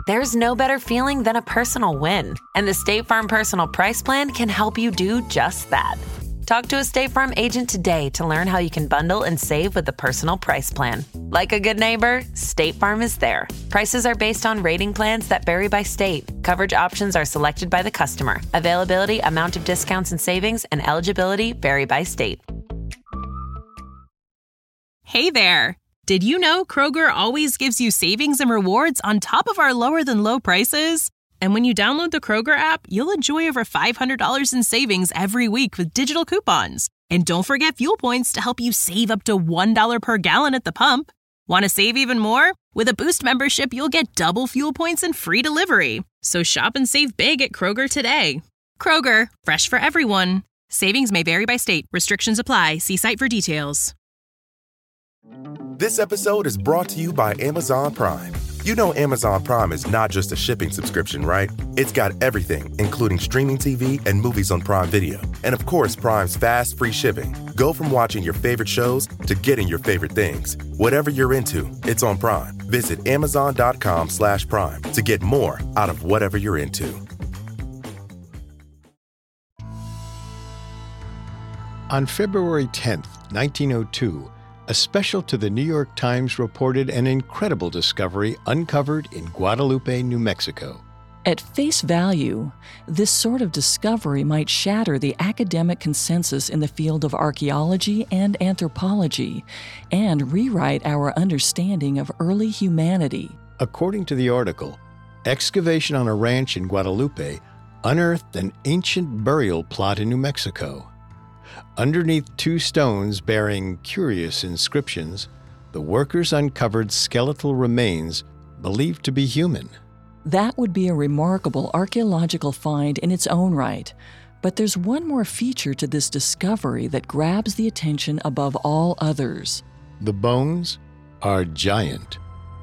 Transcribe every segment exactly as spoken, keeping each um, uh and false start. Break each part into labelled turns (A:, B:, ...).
A: There's no better feeling than a personal win, and the State Farm Personal Price Plan can help you do just that. Talk to a State Farm agent today to learn how you can bundle and save with the Personal Price Plan. Like a good neighbor, State Farm is there. Prices are based on rating plans that vary by state. Coverage options are selected by the customer. Availability, amount of discounts and savings, and eligibility vary by state.
B: Hey there! Did you know Kroger always gives you savings and rewards on top of our lower-than-low prices? And when you download the Kroger app, you'll enjoy over five hundred dollars in savings every week with digital coupons. And don't forget fuel points to help you save up to one dollar per gallon at the pump. Want to save even more? With a Boost membership, you'll get double fuel points and free delivery. So shop and save big at Kroger today. Kroger, fresh for everyone. Savings may vary by state. Restrictions apply. See site for details.
C: This episode is brought to you by Amazon Prime. You know Amazon Prime is not just a shipping subscription, right? It's got everything, including streaming T V and movies on Prime Video. And of course, Prime's fast, free shipping. Go from watching your favorite shows to getting your favorite things. Whatever you're into, it's on Prime. Visit amazon.com slash prime to get more out of whatever you're into.
D: On February tenth, nineteen oh two, a special to the New York Times reported an incredible discovery uncovered in Guadalupe, New Mexico.
E: At face value, this sort of discovery might shatter the academic consensus in the field of archaeology and anthropology and rewrite our understanding of early humanity.
D: According to the article, excavation on a ranch in Guadalupe unearthed an ancient burial plot in New Mexico. Underneath two stones bearing curious inscriptions, the workers uncovered skeletal remains believed to be human.
E: That would be a remarkable archaeological find in its own right. But there's one more feature to this discovery that grabs the attention above all others.
D: The bones are giant.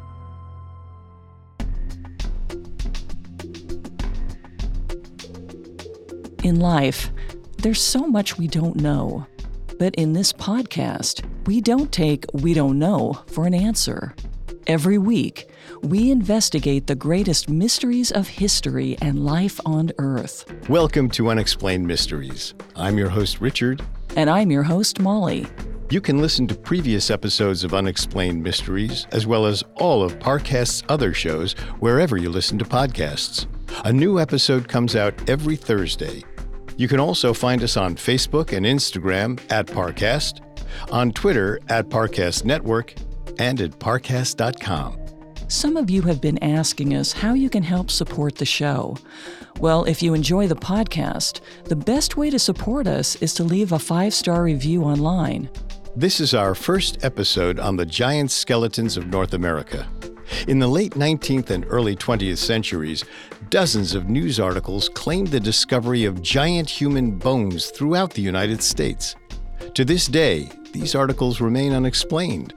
E: In life, there's so much we don't know. But in this podcast, we don't take "we don't know" for an answer. Every week, we investigate the greatest mysteries of history and life on Earth.
D: Welcome to Unexplained Mysteries. I'm your host, Richard.
E: And I'm your host, Molly.
D: You can listen to previous episodes of Unexplained Mysteries, as well as all of Parcast's other shows, wherever you listen to podcasts. A new episode comes out every Thursday. You can also find us on Facebook and Instagram at Parcast, on Twitter at Parcast Network, and at parcast dot com.
E: Some of you have been asking us how you can help support the show. Well, if you enjoy the podcast, the best way to support us is to leave a five-star review online.
D: This is our first episode on the giant skeletons of North America. In the late nineteenth and early twentieth centuries, dozens of news articles claimed the discovery of giant human bones throughout the United States. To this day, these articles remain unexplained.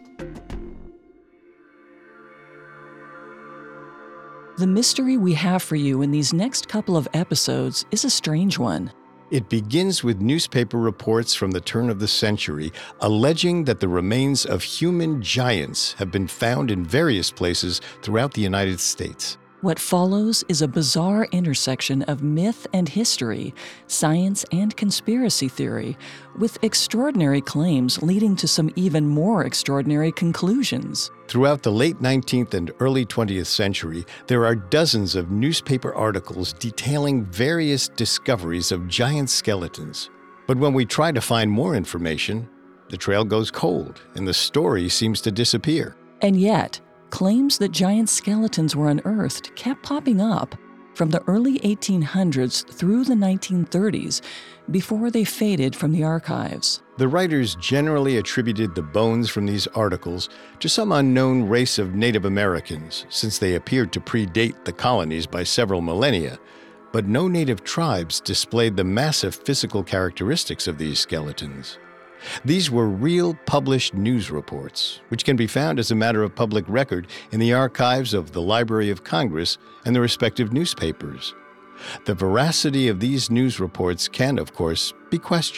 E: The mystery we have for you in these next couple of episodes is a strange one.
D: It begins with newspaper reports from the turn of the century alleging that the remains of human giants have been found in various places throughout the United States.
E: What follows is a bizarre intersection of myth and history, science and conspiracy theory, with extraordinary claims leading to some even more extraordinary conclusions.
D: Throughout the late nineteenth and early twentieth century, there are dozens of newspaper articles detailing various discoveries of giant skeletons. But when we try to find more information, the trail goes cold and the story seems to disappear.
E: And yet, claims that giant skeletons were unearthed kept popping up from the early eighteen hundreds through the nineteen thirties before they faded from the archives.
D: The writers generally attributed the bones from these articles to some unknown race of Native Americans, since they appeared to predate the colonies by several millennia. But no native tribes displayed the massive physical characteristics of these skeletons. These were real published news reports, which can be found as a matter of public record in the archives of the Library of Congress and the respective newspapers. The veracity of these news reports can, of course, be questioned.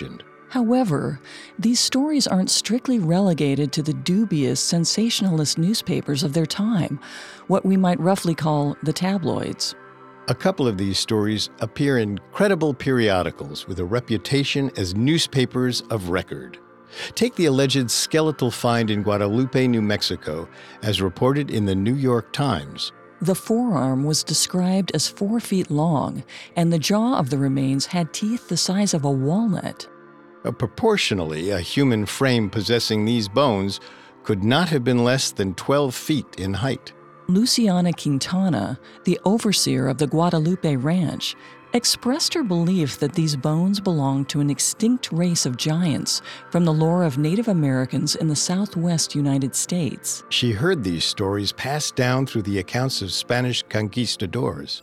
E: However, these stories aren't strictly relegated to the dubious, sensationalist newspapers of their time, what we might roughly call the tabloids.
D: A couple of these stories appear in credible periodicals with a reputation as newspapers of record. Take the alleged skeletal find in Guadalupe, New Mexico, as reported in the New York Times.
E: The forearm was described as four feet long, and the jaw of the remains had teeth the size of a walnut.
D: Uh, proportionally, a human frame possessing these bones could not have been less than twelve feet in height.
E: Luciana Quintana, the overseer of the Guadalupe Ranch, expressed her belief that these bones belonged to an extinct race of giants from the lore of Native Americans in the southwest United States.
D: She heard these stories passed down through the accounts of Spanish conquistadors.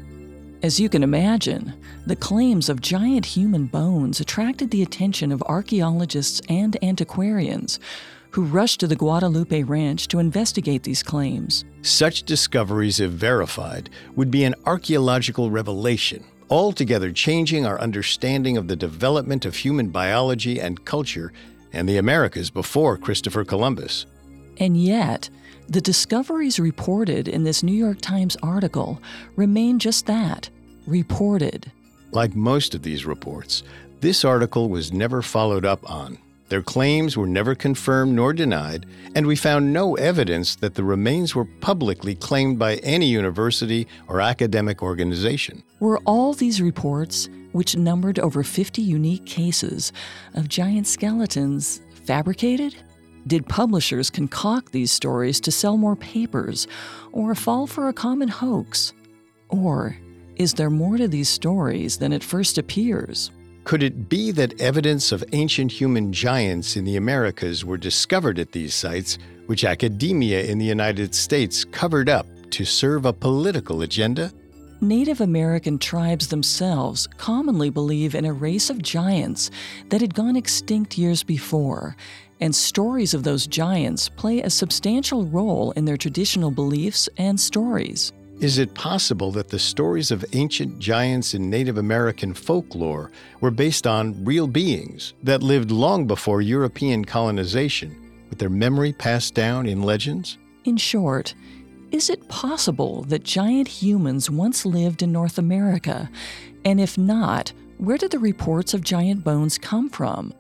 E: As you can imagine, the claims of giant human bones attracted the attention of archaeologists and antiquarians, who rushed to the Guadalupe Ranch to investigate these claims.
D: Such discoveries, if verified, would be an archaeological revelation, altogether changing our understanding of the development of human biology and culture and the Americas before Christopher Columbus.
E: And yet, the discoveries reported in this New York Times article remain just that, reported.
D: Like most of these reports, this article was never followed up on. Their claims were never confirmed nor denied, and we found no evidence that the remains were publicly claimed by any university or academic organization.
E: Were all these reports, which numbered over fifty unique cases of giant skeletons, fabricated? Did publishers concoct these stories to sell more papers, or fall for a common hoax? Or is there more to these stories than it first appears?
D: Could it be that evidence of ancient human giants in the Americas were discovered at these sites, which academia in the United States covered up to serve a political agenda?
E: Native American tribes themselves commonly believe in a race of giants that had gone extinct years before, and stories of those giants play a substantial role in their traditional beliefs and stories.
D: Is it possible that the stories of ancient giants in Native American folklore were based on real beings that lived long before European colonization, with their memory passed down in legends?
E: In short, is it possible that giant humans once lived in North America? And if not, where did the reports of giant bones come from?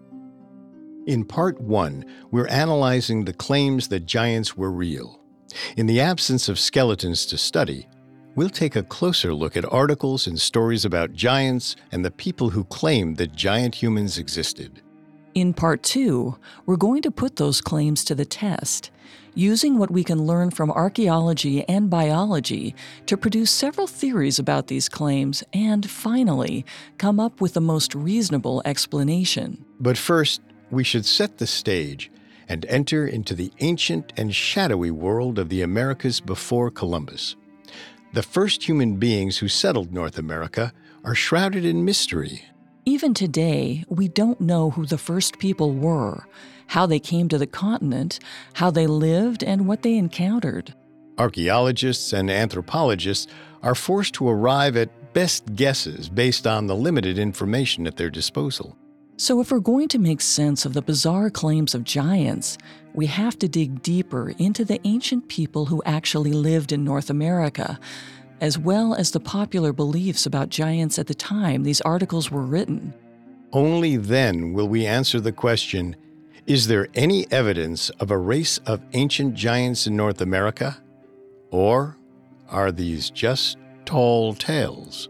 D: In part one, we're analyzing the claims that giants were real. In the absence of skeletons to study, we'll take a closer look at articles and stories about giants and the people who claimed that giant humans existed.
E: In part two, we're going to put those claims to the test, using what we can learn from archaeology and biology to produce several theories about these claims and, finally, come up with the most reasonable explanation.
D: But first, we should set the stage and enter into the ancient and shadowy world of the Americas before Columbus. The first human beings who settled North America are shrouded in mystery.
E: Even today, we don't know who the first people were, how they came to the continent, how they lived, and what they encountered.
D: Archaeologists and anthropologists are forced to arrive at best guesses based on the limited information at their disposal.
E: So if we're going to make sense of the bizarre claims of giants, we have to dig deeper into the ancient people who actually lived in North America, as well as the popular beliefs about giants at the time these articles were written.
D: Only then will we answer the question, is there any evidence of a race of ancient giants in North America? Or are these just tall tales?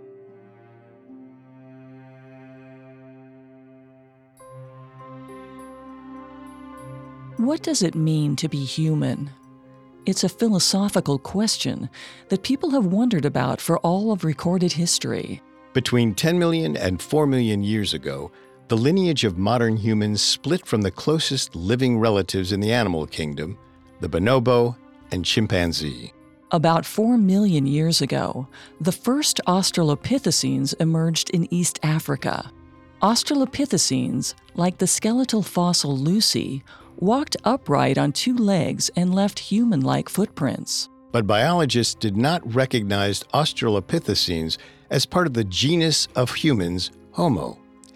E: What does it mean to be human? It's a philosophical question that people have wondered about for all of recorded history.
D: Between ten million and four million years ago, the lineage of modern humans split from the closest living relatives in the animal kingdom, the bonobo and chimpanzee.
E: About four million years ago, the first Australopithecines emerged in East Africa. Australopithecines, like the skeletal fossil Lucy, walked upright on two legs and left human-like footprints.
D: But biologists did not recognize Australopithecines as part of the genus of humans, Homo.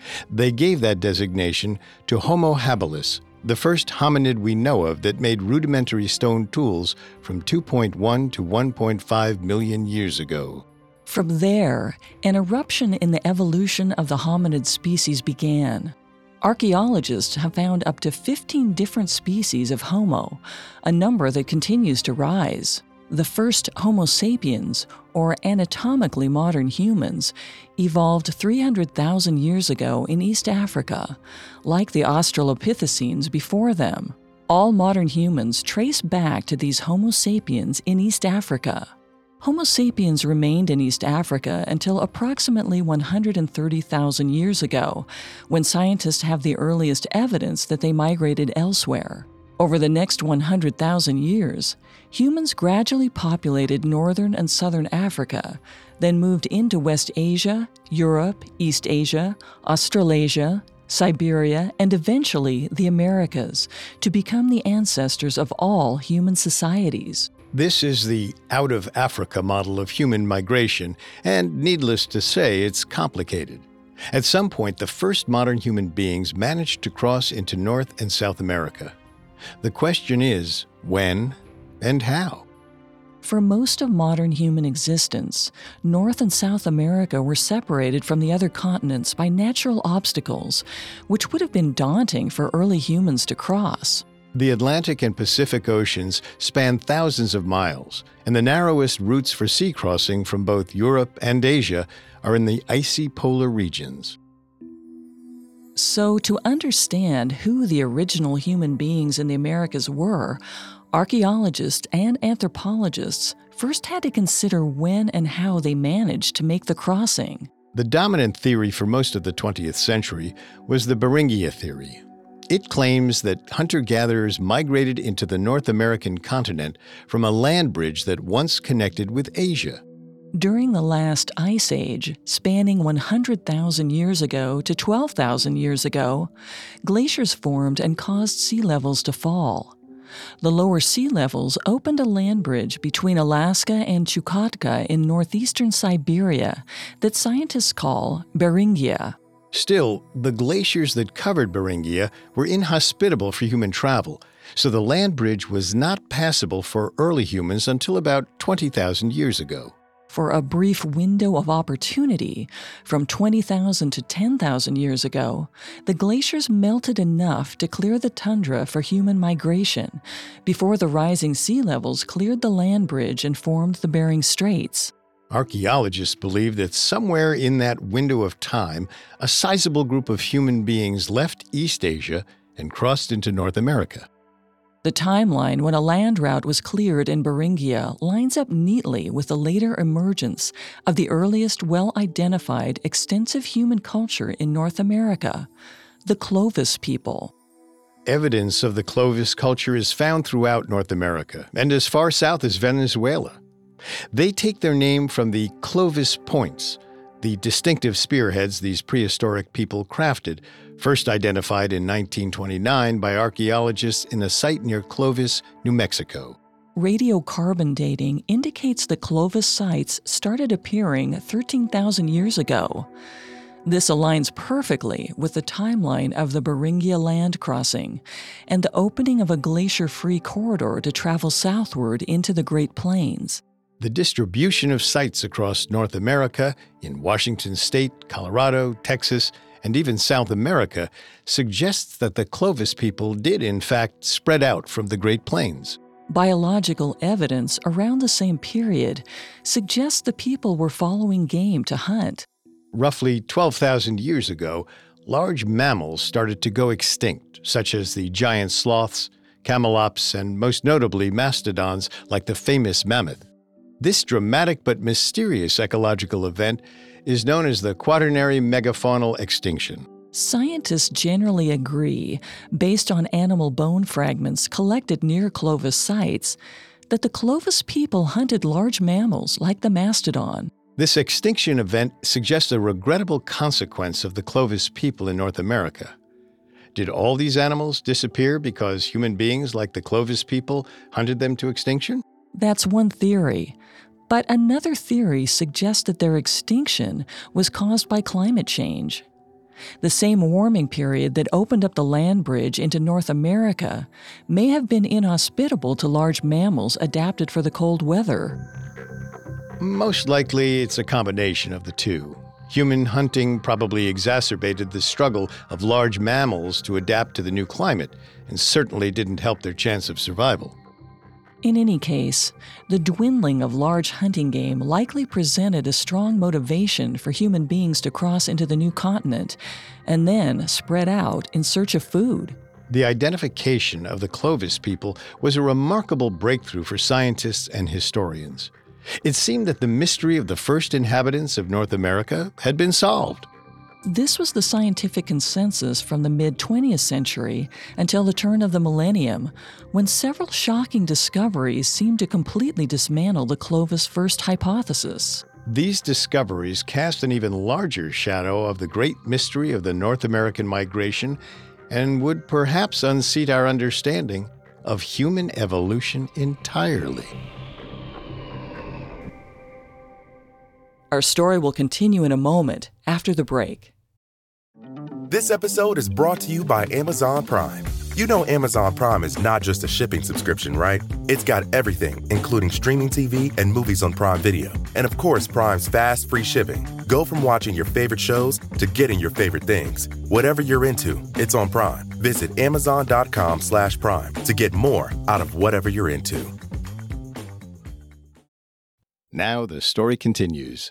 D: They gave that designation to Homo habilis, the first hominid we know of that made rudimentary stone tools from two point one to one point five million years ago.
E: From there, an eruption in the evolution of the hominid species began. Archaeologists have found up to fifteen different species of Homo, a number that continues to rise. The first Homo sapiens, or anatomically modern humans, evolved three hundred thousand years ago in East Africa, like the Australopithecines before them. All modern humans trace back to these Homo sapiens in East Africa. Homo sapiens remained in East Africa until approximately one hundred thirty thousand years ago, when scientists have the earliest evidence that they migrated elsewhere. Over the next one hundred thousand years, humans gradually populated northern and southern Africa, then moved into West Asia, Europe, East Asia, Australasia, Siberia, and eventually the Americas, to become the ancestors of all human societies.
D: This is the out-of-Africa model of human migration, and needless to say, it's complicated. At some point, the first modern human beings managed to cross into North and South America. The question is, when and how?
E: For most of modern human existence, North and South America were separated from the other continents by natural obstacles, which would have been daunting for early humans to cross.
D: The Atlantic and Pacific Oceans span thousands of miles, and the narrowest routes for sea crossing from both Europe and Asia are in the icy polar regions.
E: So, to understand who the original human beings in the Americas were, archaeologists and anthropologists first had to consider when and how they managed to make the crossing.
D: The dominant theory for most of the twentieth century was the Beringia theory. It claims that hunter-gatherers migrated into the North American continent from a land bridge that once connected with Asia.
E: During the last ice age, spanning one hundred thousand years ago to twelve thousand years ago, glaciers formed and caused sea levels to fall. The lower sea levels opened a land bridge between Alaska and Chukotka in northeastern Siberia that scientists call Beringia.
D: Still, the glaciers that covered Beringia were inhospitable for human travel, so the land bridge was not passable for early humans until about twenty thousand years ago.
E: For a brief window of opportunity, from twenty thousand to ten thousand years ago, the glaciers melted enough to clear the tundra for human migration, before the rising sea levels cleared the land bridge and formed the Bering Straits.
D: Archaeologists believe that somewhere in that window of time, a sizable group of human beings left East Asia and crossed into North America.
E: The timeline when a land route was cleared in Beringia lines up neatly with the later emergence of the earliest well-identified extensive human culture in North America, the Clovis people.
D: Evidence of the Clovis culture is found throughout North America and as far south as Venezuela. They take their name from the Clovis points, the distinctive spearheads these prehistoric people crafted, first identified in nineteen twenty-nine by archaeologists in a site near Clovis, New Mexico.
E: Radiocarbon dating indicates the Clovis sites started appearing thirteen thousand years ago. This aligns perfectly with the timeline of the Beringia land crossing and the opening of a glacier-free corridor to travel southward into the Great Plains.
D: The distribution of sites across North America, in Washington State, Colorado, Texas, and even South America suggests that the Clovis people did in fact spread out from the Great Plains.
E: Biological evidence around the same period suggests the people were following game to hunt.
D: Roughly twelve thousand years ago, large mammals started to go extinct, such as the giant sloths, camelops, and most notably mastodons like the famous mammoth. This dramatic but mysterious ecological event is known as the Quaternary megafaunal extinction.
E: Scientists generally agree, based on animal bone fragments collected near Clovis sites, that the Clovis people hunted large mammals like the mastodon.
D: This extinction event suggests a regrettable consequence of the Clovis people in North America. Did all these animals disappear because human beings like the Clovis people hunted them to extinction?
E: That's one theory. But another theory suggests that their extinction was caused by climate change. The same warming period that opened up the land bridge into North America may have been inhospitable to large mammals adapted for the cold weather.
D: Most likely, it's a combination of the two. Human hunting probably exacerbated the struggle of large mammals to adapt to the new climate, and certainly didn't help their chance of survival.
E: In any case, the dwindling of large hunting game likely presented a strong motivation for human beings to cross into the new continent and then spread out in search of food.
D: The identification of the Clovis people was a remarkable breakthrough for scientists and historians. It seemed that the mystery of the first inhabitants of North America had been solved.
E: This was the scientific consensus from the mid-twentieth century until the turn of the millennium, when several shocking discoveries seemed to completely dismantle the Clovis first hypothesis.
D: These discoveries cast an even larger shadow of the great mystery of the North American migration and would perhaps unseat our understanding of human evolution entirely.
E: Our story will continue in a moment after the break.
C: This episode is brought to you by Amazon Prime. You know Amazon Prime is not just a shipping subscription, right? It's got everything, including streaming T V and movies on Prime Video. And of course, Prime's fast, free shipping. Go from watching your favorite shows to getting your favorite things. Whatever you're into, it's on Prime. Visit amazon.com slash prime to get more out of whatever you're into.
D: Now the story continues.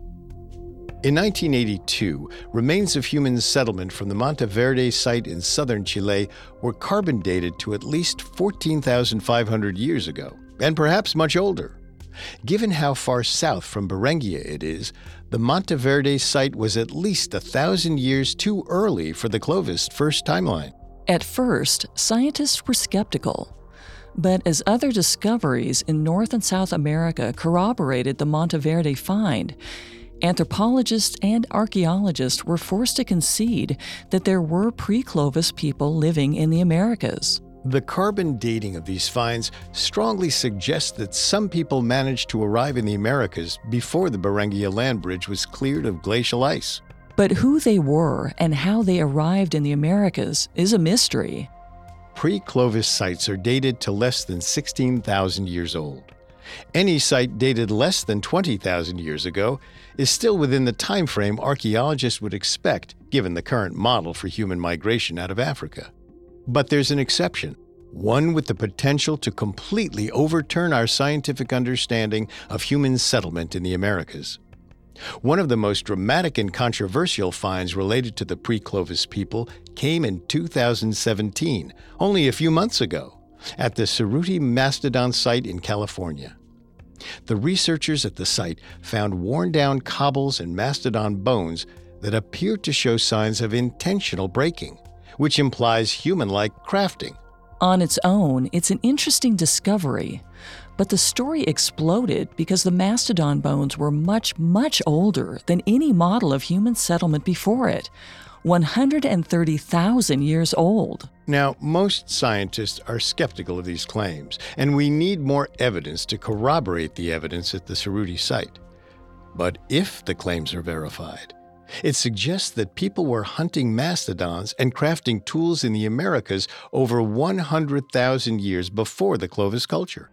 D: In nineteen eighty-two, remains of human settlement from the Monteverde site in southern Chile were carbon dated to at least fourteen thousand five hundred years ago, and perhaps much older. Given how far south from Berenguia it is, the Monteverde site was at least a thousand years too early for the Clovis first timeline.
E: At first, scientists were skeptical. But as other discoveries in North and South America corroborated the Monteverde find, anthropologists and archaeologists were forced to concede that there were pre-Clovis people living in the Americas.
D: The carbon dating of these finds strongly suggests that some people managed to arrive in the Americas before the Berenguia land bridge was cleared of glacial ice.
E: But who they were and how they arrived in the Americas is a mystery.
D: Pre-Clovis sites are dated to less than sixteen thousand years old. Any site dated less than twenty thousand years ago is still within the time frame archaeologists would expect, given the current model for human migration out of Africa. But there's an exception, one with the potential to completely overturn our scientific understanding of human settlement in the Americas. One of the most dramatic and controversial finds related to the pre-Clovis people came in two thousand seventeen, only a few months ago, at the Cerruti Mastodon site in California. The researchers at the site found worn-down cobbles and mastodon bones that appeared to show signs of intentional breaking, which implies human-like crafting.
E: On its own, it's an interesting discovery, but the story exploded because the mastodon bones were much, much older than any model of human settlement before it, one hundred thirty thousand years old.
D: Now, most scientists are skeptical of these claims, and we need more evidence to corroborate the evidence at the Cerruti site. But if the claims are verified, it suggests that people were hunting mastodons and crafting tools in the Americas over one hundred thousand years before the Clovis culture.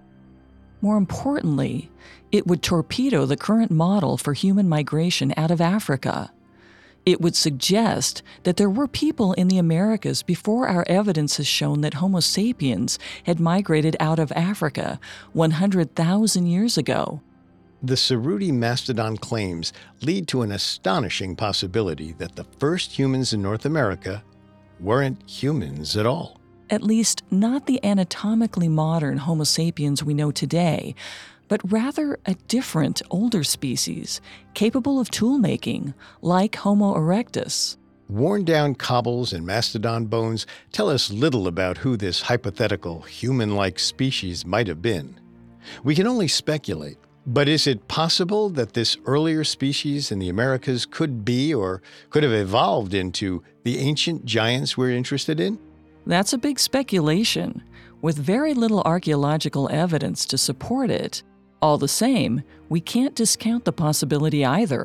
E: More importantly, it would torpedo the current model for human migration out of Africa. It would suggest that there were people in the Americas before our evidence has shown that Homo sapiens had migrated out of Africa one hundred thousand years ago.
D: The Cerruti Mastodon claims lead to an astonishing possibility that the first humans in North America weren't humans at all.
E: At least not the anatomically modern Homo sapiens we know today, but rather a different, older species, capable of tool-making, like Homo erectus.
D: Worn-down cobbles and mastodon bones tell us little about who this hypothetical human-like species might have been. We can only speculate, but is it possible that this earlier species in the Americas could be or could have evolved into the ancient giants we're interested in?
E: That's a big speculation, with very little archaeological evidence to support it. All the same, we can't discount the possibility either.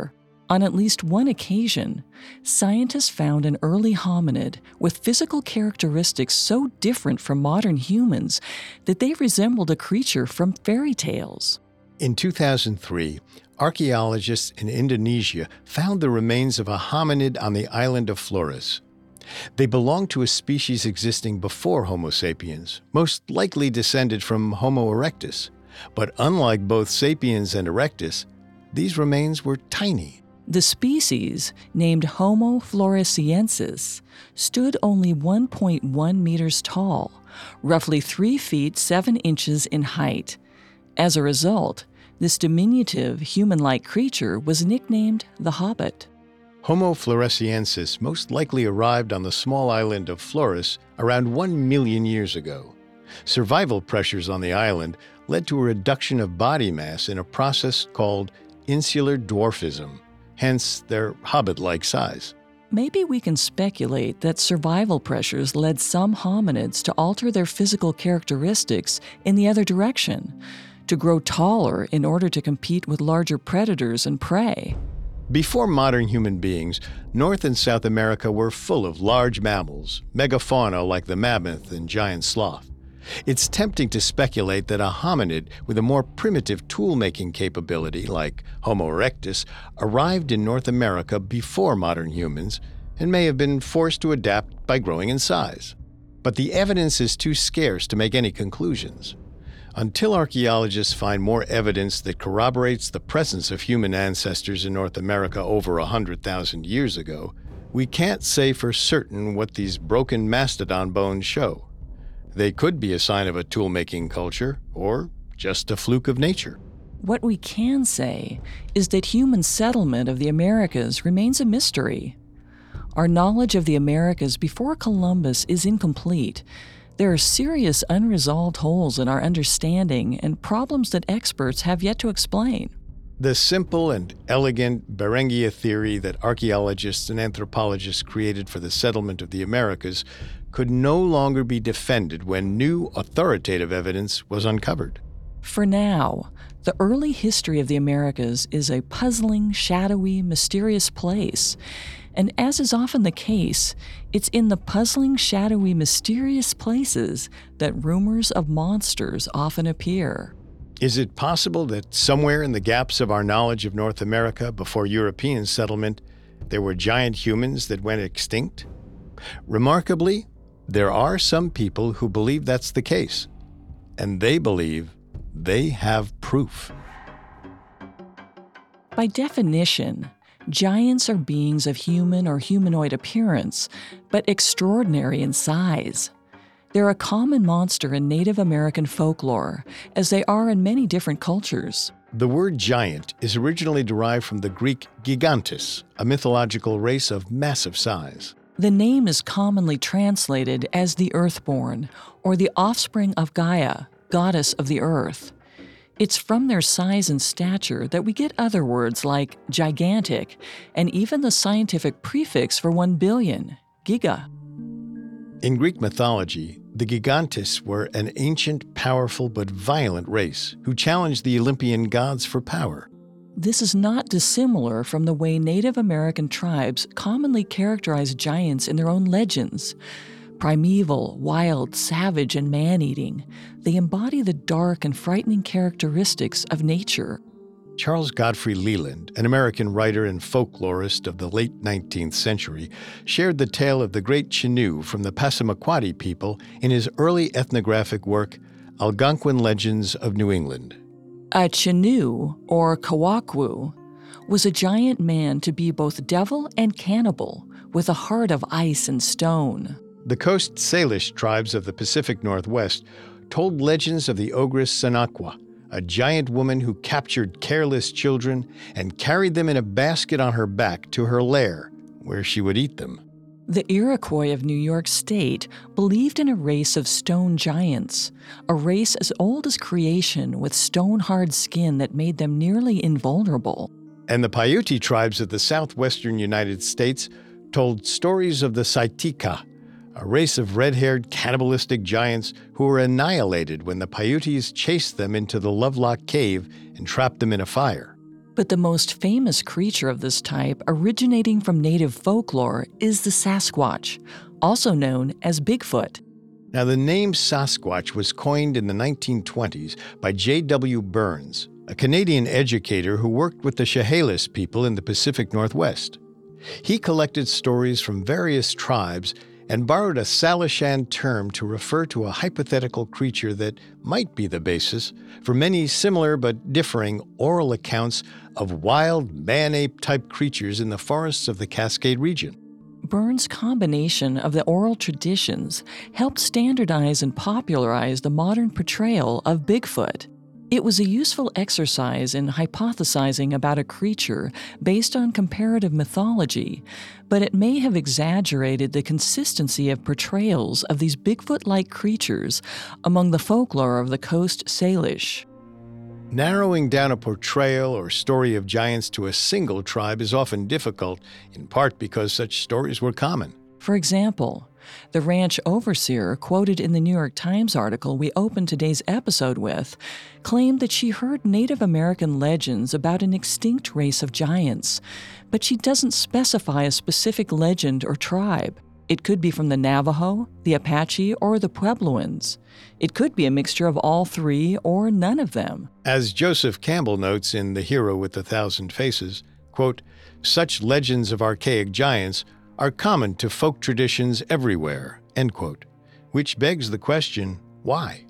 E: On at least one occasion, scientists found an early hominid with physical characteristics so different from modern humans that they resembled a creature from fairy tales.
D: In two thousand three, archaeologists in Indonesia found the remains of a hominid on the island of Flores. They belonged to a species existing before Homo sapiens, most likely descended from Homo erectus. But unlike both sapiens and erectus, these remains were tiny.
E: The species, named Homo floresiensis, stood only one point one meters tall, roughly three feet seven inches in height. As a result, this diminutive, human-like creature was nicknamed the Hobbit.
D: Homo floresiensis most likely arrived on the small island of Flores around one million years ago. Survival pressures on the island led to a reduction of body mass in a process called insular dwarfism, hence their hobbit-like size.
E: Maybe we can speculate that survival pressures led some hominids to alter their physical characteristics in the other direction, to grow taller in order to compete with larger predators and prey.
D: Before modern human beings, North and South America were full of large mammals, megafauna like the mammoth and giant sloth. It's tempting to speculate that a hominid with a more primitive tool-making capability, like Homo erectus, arrived in North America before modern humans and may have been forced to adapt by growing in size. But the evidence is too scarce to make any conclusions. Until archaeologists find more evidence that corroborates the presence of human ancestors in North America over one hundred thousand years ago, we can't say for certain what these broken mastodon bones show. They could be a sign of a tool-making culture, or just a fluke of nature.
E: What we can say is that human settlement of the Americas remains a mystery. Our knowledge of the Americas before Columbus is incomplete. There are serious unresolved holes in our understanding and problems that experts have yet to explain.
D: The simple and elegant Beringia theory that archaeologists and anthropologists created for the settlement of the Americas could no longer be defended when new authoritative evidence was uncovered.
E: For now, the early history of the Americas is a puzzling, shadowy, mysterious place. And as is often the case, it's in the puzzling, shadowy, mysterious places that rumors of monsters often appear.
D: Is it possible that somewhere in the gaps of our knowledge of North America before European settlement, there were giant humans that went extinct? Remarkably, there are some people who believe that's the case, and they believe they have proof.
E: By definition, giants are beings of human or humanoid appearance, but extraordinary in size. They're a common monster in Native American folklore, as they are in many different cultures.
D: The word giant is originally derived from the Greek gigantes, a mythological race of massive size.
E: The name is commonly translated as the Earthborn, or the offspring of Gaia, goddess of the earth. It's from their size and stature that we get other words like gigantic, and even the scientific prefix for one billion, giga.
D: In Greek mythology, the gigantes were an ancient, powerful, but violent race who challenged the Olympian gods for power.
E: This is not dissimilar from the way Native American tribes commonly characterize giants in their own legends. Primeval, wild, savage, and man-eating, they embody the dark and frightening characteristics of nature.
D: Charles Godfrey Leland, an American writer and folklorist of the late nineteenth century, shared the tale of the great Chenoo from the Passamaquoddy people in his early ethnographic work, Algonquin Legends of New England.
E: A Chenoo, or Kawakwu, was a giant man to be both devil and cannibal, with a heart of ice and stone.
D: The Coast Salish tribes of the Pacific Northwest told legends of the ogress Sanaqua, a giant woman who captured careless children and carried them in a basket on her back to her lair, where she would eat them.
E: The Iroquois of New York State believed in a race of stone giants, a race as old as creation with stone-hard skin that made them nearly invulnerable.
D: And the Paiute tribes of the southwestern United States told stories of the Saitika, a race of red-haired cannibalistic giants who were annihilated when the Paiutes chased them into the Lovelock Cave and trapped them in a fire.
E: But the most famous creature of this type, originating from native folklore, is the Sasquatch, also known as Bigfoot.
D: Now, the name Sasquatch was coined in the nineteen twenties by J W Burns, a Canadian educator who worked with the Chehalis people in the Pacific Northwest. He collected stories from various tribes and borrowed a Salishan term to refer to a hypothetical creature that might be the basis for many similar but differing oral accounts of wild man-ape-type creatures in the forests of the Cascade region.
E: Burns' combination of the oral traditions helped standardize and popularize the modern portrayal of Bigfoot. It was a useful exercise in hypothesizing about a creature based on comparative mythology, but it may have exaggerated the consistency of portrayals of these Bigfoot-like creatures among the folklore of the Coast Salish.
D: Narrowing down a portrayal or story of giants to a single tribe is often difficult, in part because such stories were common.
E: For example, the ranch overseer, quoted in the New York Times article we opened today's episode with, claimed that she heard Native American legends about an extinct race of giants, but she doesn't specify a specific legend or tribe. It could be from the Navajo, the Apache, or the Puebloans. It could be a mixture of all three or none of them.
D: As Joseph Campbell notes in The Hero with a Thousand Faces, quote, "Such legends of archaic giants are common to folk traditions everywhere," end quote, which begs the question, why?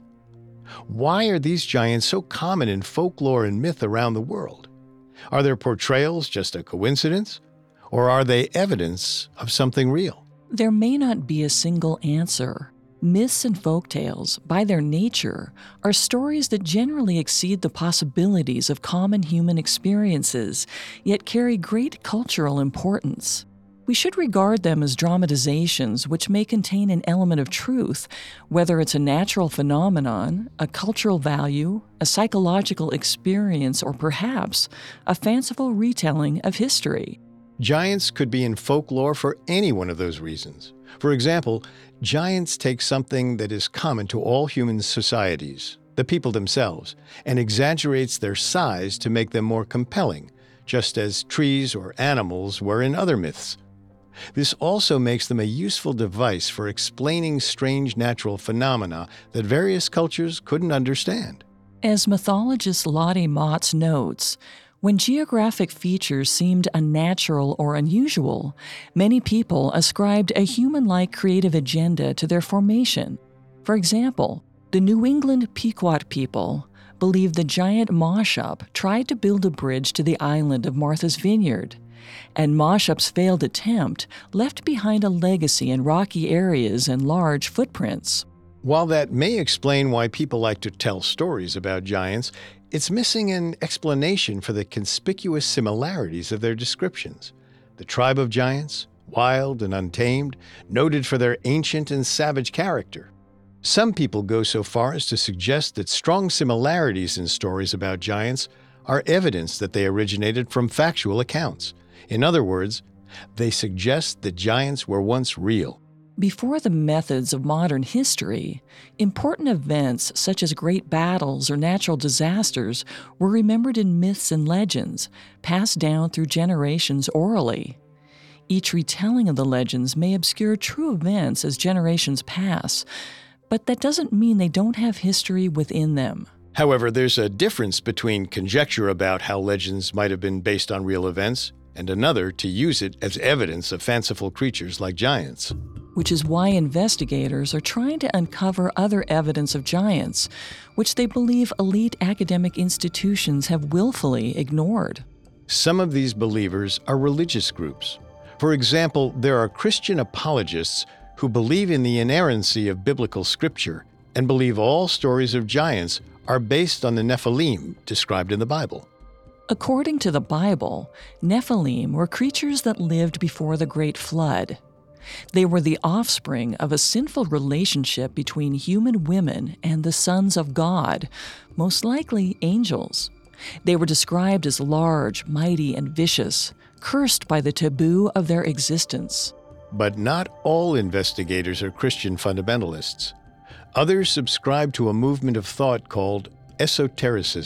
D: Why are these giants so common in folklore and myth around the world? Are their portrayals just a coincidence, or are they evidence of something real?
E: There may not be a single answer. Myths and folktales, by their nature, are stories that generally exceed the possibilities of common human experiences, yet carry great cultural importance. We should regard them as dramatizations which may contain an element of truth, whether it's a natural phenomenon, a cultural value, a psychological experience, or perhaps a fanciful retelling of history.
D: Giants could be in folklore for any one of those reasons. For example, giants take something that is common to all human societies, the people themselves, and exaggerates their size to make them more compelling, just as trees or animals were in other myths. This also makes them a useful device for explaining strange natural phenomena that various cultures couldn't understand.
E: As mythologist Lottie Motz notes, when geographic features seemed unnatural or unusual, many people ascribed a human-like creative agenda to their formation. For example, the New England Pequot people believed the giant Moshup tried to build a bridge to the island of Martha's Vineyard, and Moshup's failed attempt left behind a legacy in rocky areas and large footprints.
D: While that may explain why people like to tell stories about giants, it's missing an explanation for the conspicuous similarities of their descriptions. The tribe of giants, wild and untamed, noted for their ancient and savage character. Some people go so far as to suggest that strong similarities in stories about giants are evidence that they originated from factual accounts. In other words, they suggest that giants were once real.
E: Before the methods of modern history, important events such as great battles or natural disasters were remembered in myths and legends, passed down through generations orally. Each retelling of the legends may obscure true events as generations pass, but that doesn't mean they don't have history within them.
D: However, there's a difference between conjecture about how legends might have been based on real events and another to use it as evidence of fanciful creatures like giants.
E: Which is why investigators are trying to uncover other evidence of giants, which they believe elite academic institutions have willfully ignored.
D: Some of these believers are religious groups. For example, there are Christian apologists who believe in the inerrancy of biblical scripture and believe all stories of giants are based on the Nephilim described in the Bible.
E: According to the Bible, Nephilim were creatures that lived before the Great Flood. They were the offspring of a sinful relationship between human women and the sons of God, most likely angels. They were described as large, mighty, and vicious, cursed by the taboo of their existence.
D: But not all investigators are Christian fundamentalists. Others subscribe to a movement of thought called esotericism.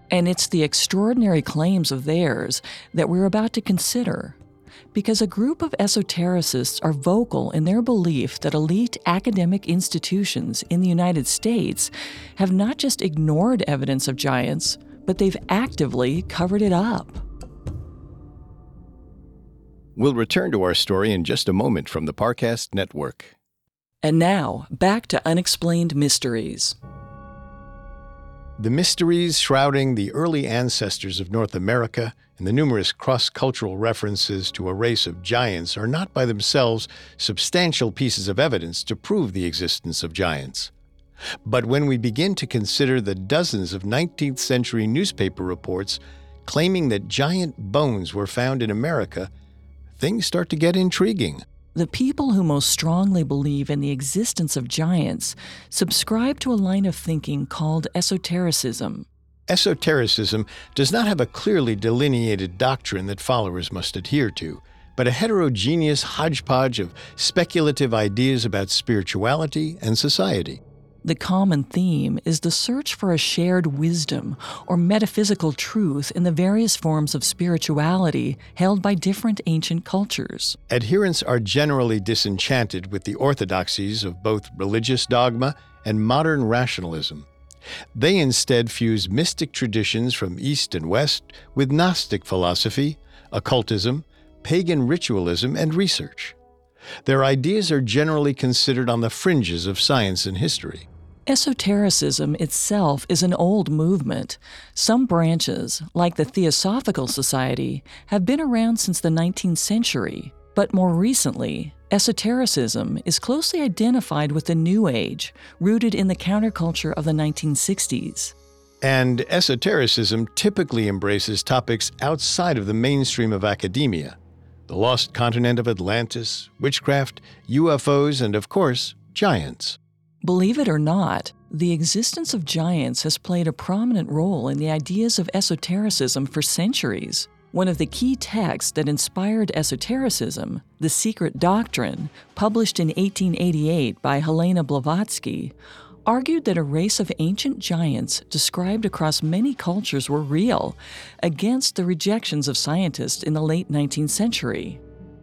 E: And it's the extraordinary claims of theirs that we're about to consider, because a group of esotericists are vocal in their belief that elite academic institutions in the United States have not just ignored evidence of giants, but they've actively covered it up.
D: We'll return to our story in just a moment from the Parcast Network.
E: And now, back to Unexplained Mysteries.
D: The mysteries shrouding the early ancestors of North America and the numerous cross-cultural references to a race of giants are not by themselves substantial pieces of evidence to prove the existence of giants. But when we begin to consider the dozens of nineteenth century newspaper reports claiming that giant bones were found in America, things start to get intriguing.
E: The people who most strongly believe in the existence of giants subscribe to a line of thinking called esotericism.
D: Esotericism does not have a clearly delineated doctrine that followers must adhere to, but a heterogeneous hodgepodge of speculative ideas about spirituality and society.
E: The common theme is the search for a shared wisdom or metaphysical truth in the various forms of spirituality held by different ancient cultures.
D: Adherents are generally disenchanted with the orthodoxies of both religious dogma and modern rationalism. They instead fuse mystic traditions from East and West with Gnostic philosophy, occultism, pagan ritualism, and research. Their ideas are generally considered on the fringes of science and history.
E: Esotericism itself is an old movement. Some branches, like the Theosophical Society, have been around since the nineteenth century, but more recently, esotericism is closely identified with the New Age, rooted in the counterculture of the nineteen sixties.
D: And esotericism typically embraces topics outside of the mainstream of academia: the lost continent of Atlantis, witchcraft, U F Os, and of course, giants.
E: Believe it or not, the existence of giants has played a prominent role in the ideas of esotericism for centuries. One of the key texts that inspired esotericism, The Secret Doctrine, published in eighteen eighty-eight by Helena Blavatsky, argued that a race of ancient giants described across many cultures were real, against the rejections of scientists in the late nineteenth century.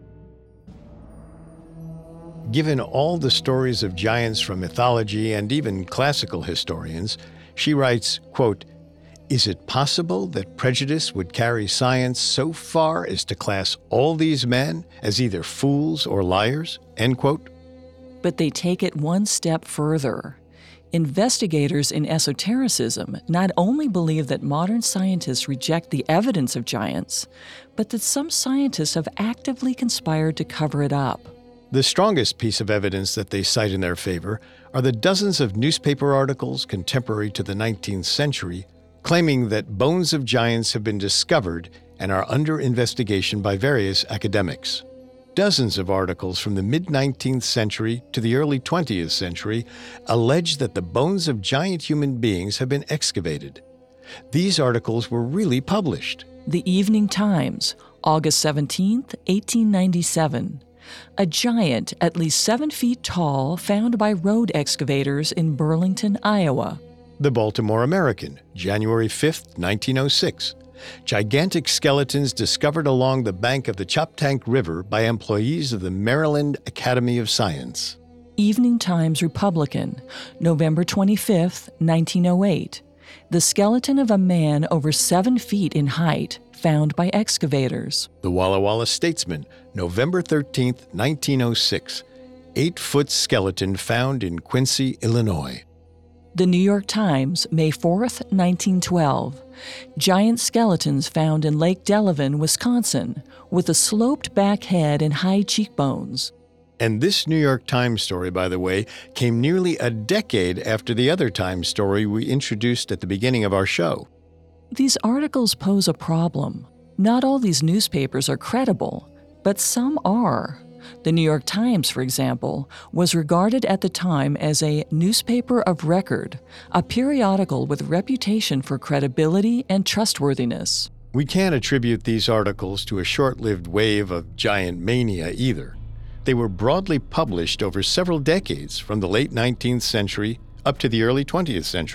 D: Given all the stories of giants from mythology and even classical historians, she writes, quote, "Is it possible that prejudice would carry science so far as to class all these men as either fools or liars?" End quote.
E: But they take it one step further. Investigators in esotericism not only believe that modern scientists reject the evidence of giants, but that some scientists have actively conspired to cover it up.
D: The strongest piece of evidence that they cite in their favor are the dozens of newspaper articles contemporary to the nineteenth century claiming that bones of giants have been discovered and are under investigation by various academics. Dozens of articles from the mid-nineteenth century to the early twentieth century allege that the bones of giant human beings have been excavated. These articles were really published.
E: The Evening Times, August seventeenth, eighteen ninety-seven. A giant at least seven feet tall found by road excavators in Burlington, Iowa.
D: The Baltimore American, January fifth, nineteen oh six. Gigantic skeletons discovered along the bank of the Choptank River by employees of the Maryland Academy of Science.
E: Evening Times Republican, November twenty-fifth, nineteen oh eight. The skeleton of a man over seven feet in height found by excavators.
D: The Walla Walla Statesman, November thirteenth, nineteen oh six. Eight-foot skeleton found in Quincy, Illinois.
E: The New York Times, May fourth, nineteen twelve. Giant skeletons found in Lake Delavan, Wisconsin, with a sloped back head and high cheekbones.
D: And this New York Times story, by the way, came nearly a decade after the other Times story we introduced at the beginning of our show.
E: These articles pose a problem. Not all these newspapers are credible, but some are. The New York Times, for example, was regarded at the time as a newspaper of record, a periodical with reputation for credibility and trustworthiness.
D: We can't attribute these articles to a short-lived wave of giant mania either. They were broadly published over several decades, from the late nineteenth century up to the early twentieth century.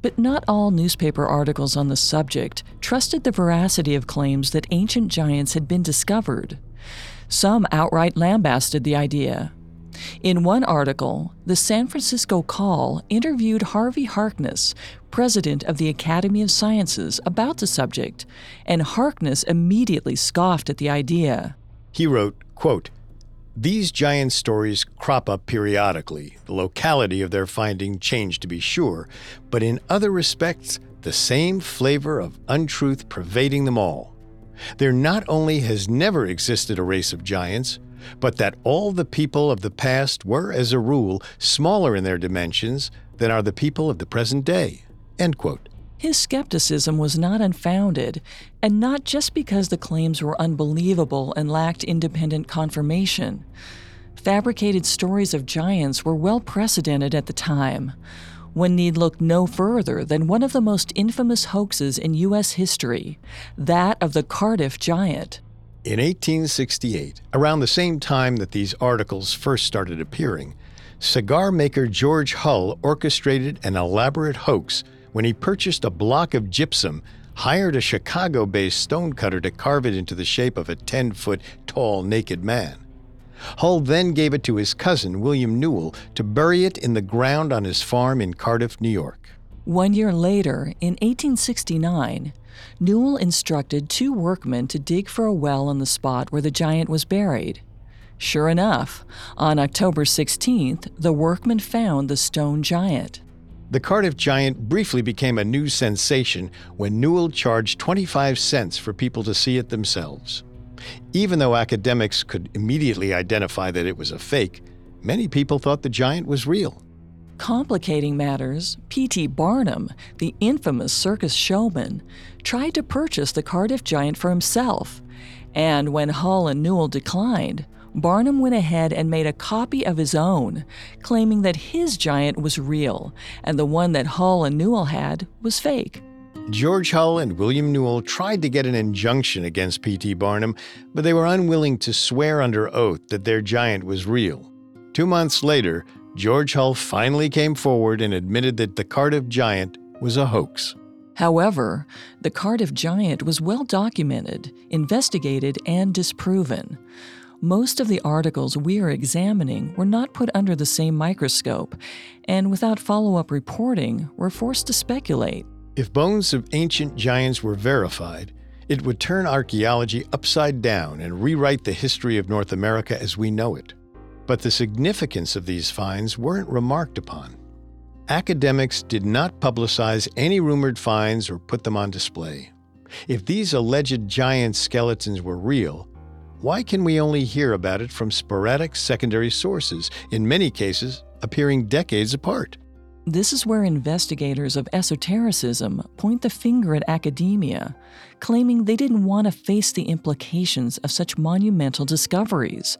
E: But not all newspaper articles on the subject trusted the veracity of claims that ancient giants had been discovered. Some outright lambasted the idea. In one article, the San Francisco Call interviewed Harvey Harkness, president of the Academy of Sciences, about the subject, and Harkness immediately scoffed at the idea.
D: He wrote, quote, "These giant stories crop up periodically. The locality of their finding changed, to be sure, but in other respects, the same flavor of untruth pervading them all. There not only has never existed a race of giants, but that all the people of the past were, as a rule, smaller in their dimensions than are the people of the present day." End quote.
E: His skepticism was not unfounded, and not just because the claims were unbelievable and lacked independent confirmation. Fabricated stories of giants were well precedented at the time. One need look no further than one of the most infamous hoaxes in U S history, that of the Cardiff Giant.
D: In eighteen sixty-eight, around the same time that these articles first started appearing, cigar maker George Hull orchestrated an elaborate hoax when he purchased a block of gypsum, hired a Chicago-based stonecutter to carve it into the shape of a ten-foot tall naked man. Hull then gave it to his cousin, William Newell, to bury it in the ground on his farm in Cardiff, New York.
E: One year later, in eighteen sixty-nine, Newell instructed two workmen to dig for a well on the spot where the giant was buried. Sure enough, on October sixteenth, the workmen found the stone giant.
D: The Cardiff Giant briefly became a news sensation when Newell charged twenty-five cents for people to see it themselves. Even though academics could immediately identify that it was a fake, many people thought the giant was real.
E: Complicating matters, P T Barnum, the infamous circus showman, tried to purchase the Cardiff Giant for himself. And when Hull and Newell declined, Barnum went ahead and made a copy of his own, claiming that his giant was real and the one that Hull and Newell had was fake.
D: George Hull and William Newell tried to get an injunction against P T Barnum, but they were unwilling to swear under oath that their giant was real. Two months later, George Hull finally came forward and admitted that the Cardiff Giant was a hoax.
E: However, the Cardiff Giant was well documented, investigated, and disproven. Most of the articles we are examining were not put under the same microscope, and without follow-up reporting, were forced to speculate.
D: If bones of ancient giants were verified, it would turn archaeology upside down and rewrite the history of North America as we know it. But the significance of these finds weren't remarked upon. Academics did not publicize any rumored finds or put them on display. If these alleged giant skeletons were real, why can we only hear about it from sporadic secondary sources, in many cases appearing decades apart?
E: This is where investigators of esotericism point the finger at academia, claiming they didn't want to face the implications of such monumental discoveries.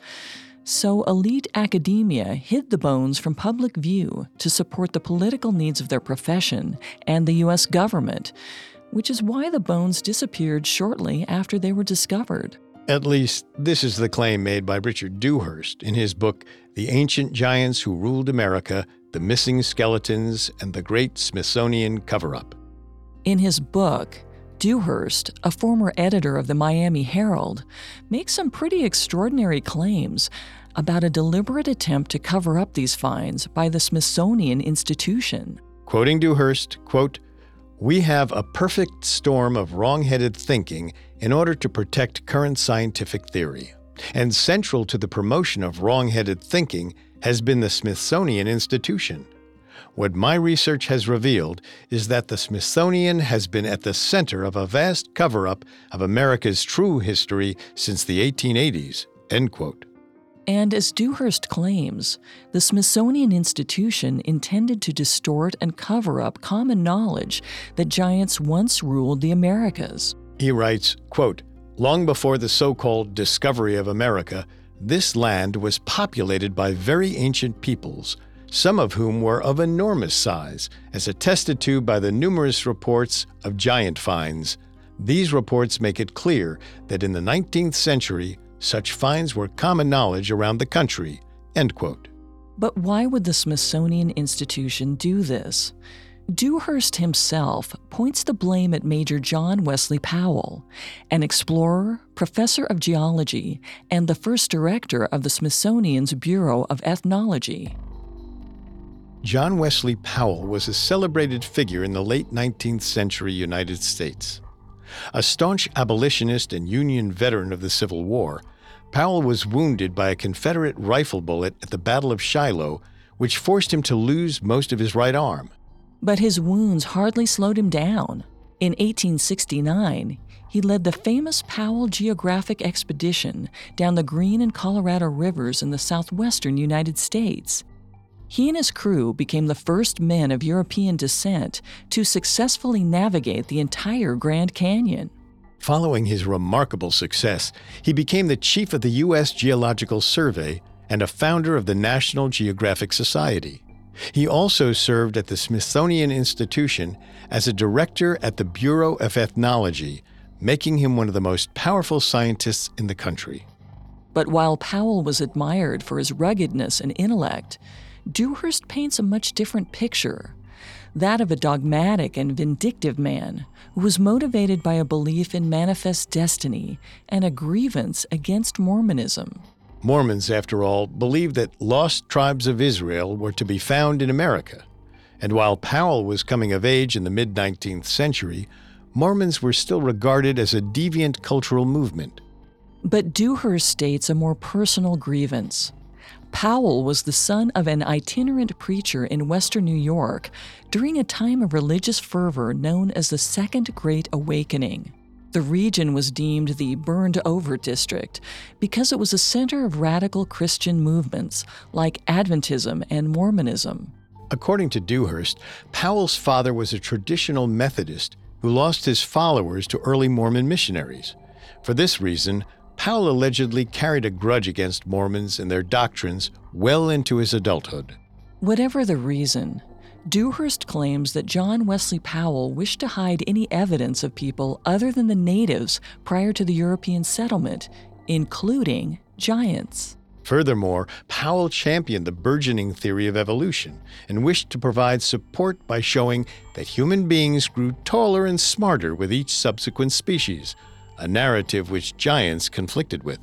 E: So elite academia hid the bones from public view to support the political needs of their profession and the U S government, which is why the bones disappeared shortly after they were discovered.
D: At least, this is the claim made by Richard Dewhurst in his book, The Ancient Giants Who Ruled America, The Missing Skeletons, and the Great Smithsonian Cover-Up.
E: In his book, Dewhurst, a former editor of the Miami Herald, makes some pretty extraordinary claims about a deliberate attempt to cover up these finds by the Smithsonian Institution.
D: Quoting Dewhurst, quote, "We have a perfect storm of wrong-headed thinking in order to protect current scientific theory. And central to the promotion of wrong-headed thinking has been the Smithsonian Institution. What my research has revealed is that the Smithsonian has been at the center of a vast cover-up of America's true history since the eighteen eighties, end quote.
E: And as Dewhurst claims, the Smithsonian Institution intended to distort and cover up common knowledge that giants once ruled the Americas.
D: He writes, quote, "Long before the so-called discovery of America, this land was populated by very ancient peoples, some of whom were of enormous size, as attested to by the numerous reports of giant finds. These reports make it clear that in the nineteenth century, such finds were common knowledge around the country," end quote.
E: But why would the Smithsonian Institution do this? Dewhurst himself points the blame at Major John Wesley Powell, an explorer, professor of geology, and the first director of the Smithsonian's Bureau of Ethnology.
D: John Wesley Powell was a celebrated figure in the late nineteenth century United States. A staunch abolitionist and Union veteran of the Civil War, Powell was wounded by a Confederate rifle bullet at the Battle of Shiloh, which forced him to lose most of his right arm.
E: But his wounds hardly slowed him down. In eighteen sixty-nine, he led the famous Powell Geographic Expedition down the Green and Colorado rivers in the southwestern United States. He and his crew became the first men of European descent to successfully navigate the entire Grand Canyon.
D: Following his remarkable success, he became the chief of the U S Geological Survey and a founder of the National Geographic Society. He also served at the Smithsonian Institution as a director at the Bureau of Ethnology, making him one of the most powerful scientists in the country.
E: But while Powell was admired for his ruggedness and intellect, Dewhurst paints a much different picture, that of a dogmatic and vindictive man who was motivated by a belief in manifest destiny and a grievance against Mormonism.
D: Mormons, after all, believed that lost tribes of Israel were to be found in America. And while Powell was coming of age in the mid-nineteenth century, Mormons were still regarded as a deviant cultural movement.
E: But Dewhurst states a more personal grievance. Powell was the son of an itinerant preacher in western New York during a time of religious fervor known as the Second Great Awakening. The region was deemed the burned-over district because it was a center of radical Christian movements like Adventism and Mormonism.
D: According to Dewhurst, Powell's father was a traditional Methodist who lost his followers to early Mormon missionaries. For this reason, Powell allegedly carried a grudge against Mormons and their doctrines well into his adulthood.
E: Whatever the reason, Dewhurst claims that John Wesley Powell wished to hide any evidence of people other than the natives prior to the European settlement, including giants.
D: Furthermore, Powell championed the burgeoning theory of evolution and wished to provide support by showing that human beings grew taller and smarter with each subsequent species, a narrative which giants conflicted with.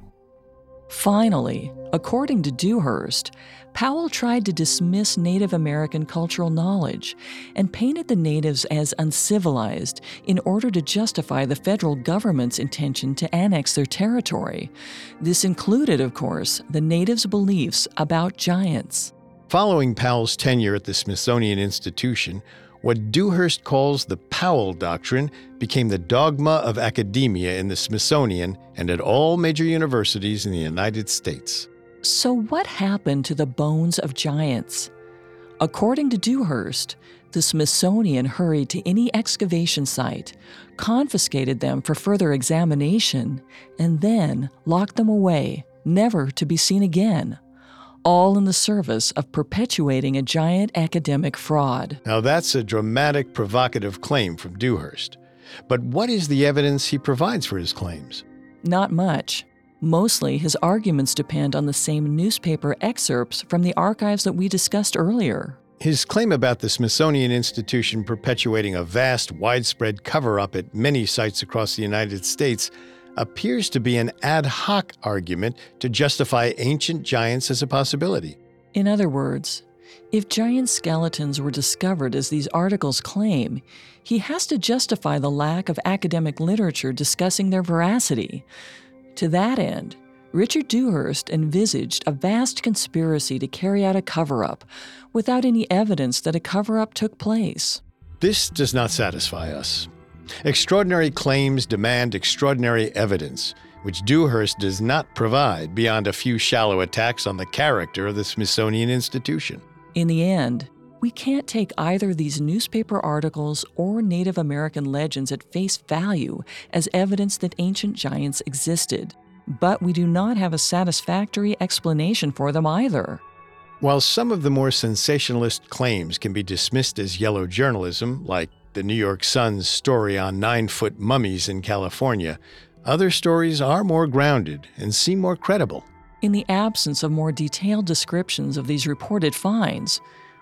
E: Finally, according to Dewhurst, Powell tried to dismiss Native American cultural knowledge and painted the natives as uncivilized in order to justify the federal government's intention to annex their territory. This included, of course, the natives' beliefs about giants.
D: Following Powell's tenure at the Smithsonian Institution, what Dewhurst calls the Powell Doctrine became the dogma of academia in the Smithsonian and at all major universities in the United States.
E: So what happened to the bones of giants? According to Dewhurst, the Smithsonian hurried to any excavation site, confiscated them for further examination, and then locked them away, never to be seen again, all in the service of perpetuating a giant academic fraud.
D: Now that's a dramatic, provocative claim from Dewhurst. But what is the evidence he provides for his claims?
E: Not much. Mostly, his arguments depend on the same newspaper excerpts from the archives that we discussed earlier.
D: His claim about the Smithsonian Institution perpetuating a vast, widespread cover-up at many sites across the United States appears to be an ad hoc argument to justify ancient giants as a possibility.
E: In other words, if giant skeletons were discovered as these articles claim, he has to justify the lack of academic literature discussing their veracity. To that end, Richard Dewhurst envisaged a vast conspiracy to carry out a cover-up without any evidence that a cover-up took place.
D: This does not satisfy us. Extraordinary claims demand extraordinary evidence, which Dewhurst does not provide beyond a few shallow attacks on the character of the Smithsonian Institution.
E: In the end, we can't take either these newspaper articles or Native American legends at face value as evidence that ancient giants existed, but we do not have a satisfactory explanation for them either.
D: While some of the more sensationalist claims can be dismissed as yellow journalism, like the New York Sun's story on nine-foot mummies in California, other stories are more grounded and seem more credible.
E: In the absence of more detailed descriptions of these reported finds,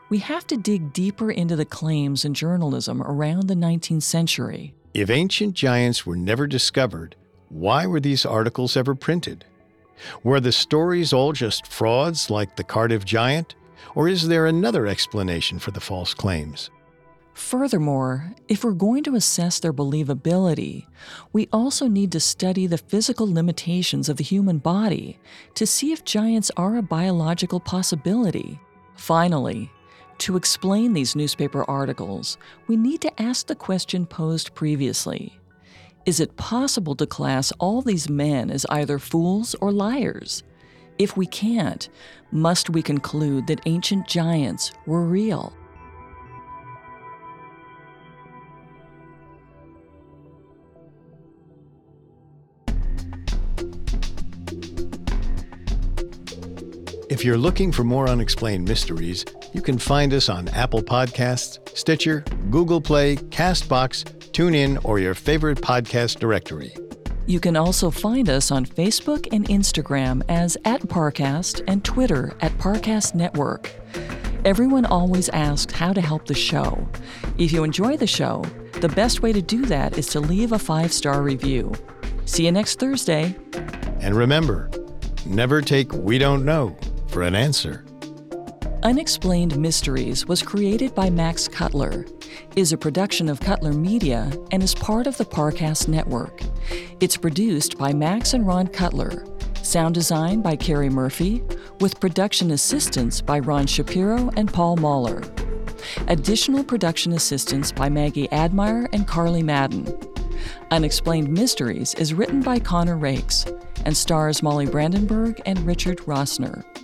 E: we have to dig deeper into the claims in journalism around the nineteenth century.
D: If ancient giants were never discovered, why were these articles ever printed? Were the stories all just frauds like the Cardiff Giant? Or is there another explanation for the false claims?
E: Furthermore, if we're going to assess their believability, we also need to study the physical limitations of the human body to see if giants are a biological possibility. Finally, to explain these newspaper articles, we need to ask the question posed previously. Is it possible to class all these men as either fools or liars? If we can't, must we conclude that ancient giants were real?
D: If you're looking for more unexplained mysteries, you can find us on Apple Podcasts, Stitcher, Google Play, CastBox, TuneIn, or your favorite podcast directory.
E: You can also find us on Facebook and Instagram as at Parcast and Twitter at Parcast Network. Everyone always asks how to help the show. If you enjoy the show, the best way to do that is to leave a five-star review. See you next Thursday.
D: And remember, never take "we don't know" for an answer.
E: Unexplained Mysteries was created by Max Cutler, is a production of Cutler Media, and is part of the Parcast Network. It's produced by Max and Ron Cutler, sound design by Carrie Murphy, with production assistance by Ron Shapiro and Paul Mahler. Additional production assistance by Maggie Admire and Carly Madden. Unexplained Mysteries is written by Connor Rakes and stars Molly Brandenburg and Richard Rossner.